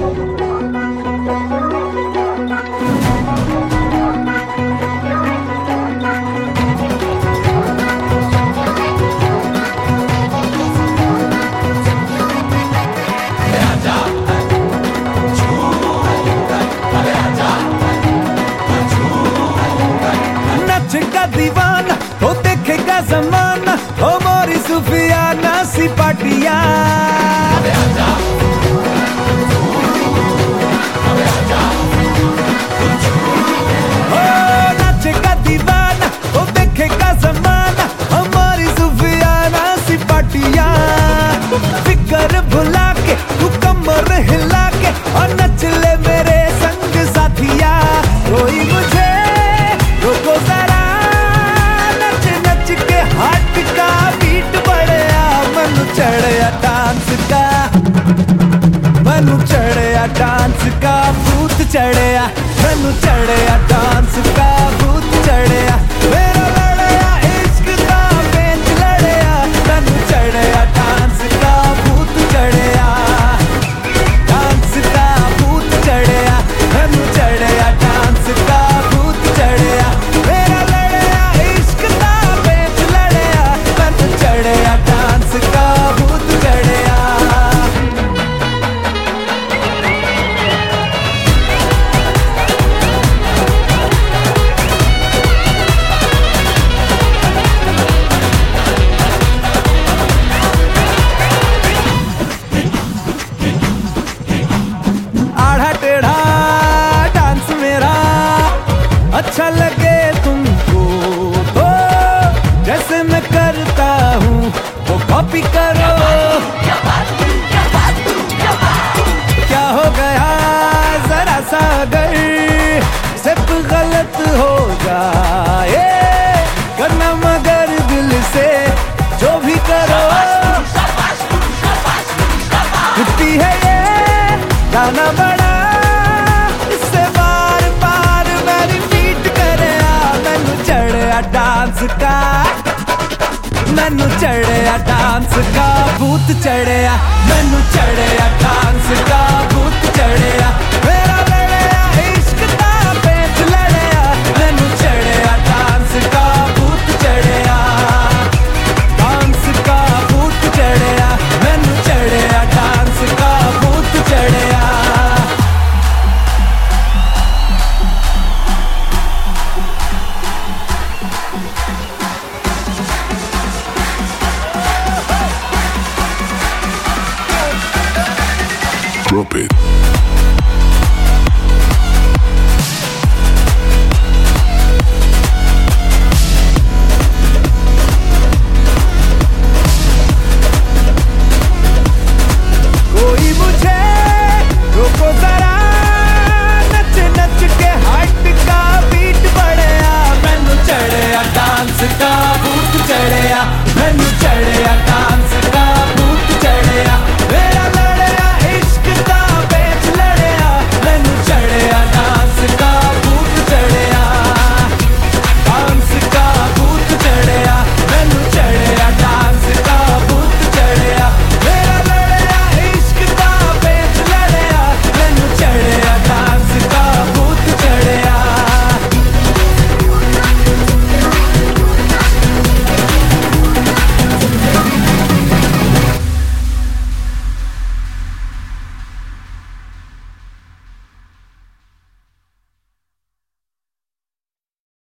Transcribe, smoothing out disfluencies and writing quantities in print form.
दीवाना हो देखेगा जमाना हो मोरी सुफियाना सी पाटिया हो नाचेगा दीवाना हो देखेगा जमाना हो मोरी सुफियाना सी पाटिया फिकर भुला के तू कमर हिला के और नच ले मेरे संग साथिया कोई मुझे रोको जरा हाथ का बीट बढ़िया मनु चढ़िया डांस का मनु चढ़िया डांस का भूत चढ़िया मनु चढ़िया डांस का भूत चढ़िया मेरा लड़िया इश्क का बेंच लड़िया मनु चढ़िया डांस का भूत चढ़िया डांस का भूत चढ़िया मनु चढ़िया डांस का भूत चढ़िया मेरा लड़िया इश्क का बेंच लड़िया मनु चढ़िया डांस का भूत चढ़िया आधा टेढ़ा डांस मेरा अच्छा लगे तुमको तो जैसे मैं करता हूँ वो कॉपी करो क्या हो गया जरा सा अगर सिर्फ गलत हो जाए करना मगर दिल से जो भी करो छुट्टी है ये गाना बड़ा इससे बार बार मेरी बीट करे मैनू चढ़िया डांस का मैनू चढ़िया डांस का भूत चढ़िया मैनू चढ़िया डांस का भूत चढ़िया मेरा लड़िया इश्क का बेंच लड़िया मैनू चढ़िया डांस का भूत चढ़िया डांस का भूत चढ़िया मैनू चढ़िया डांस का भूत चढ़िया Drop it.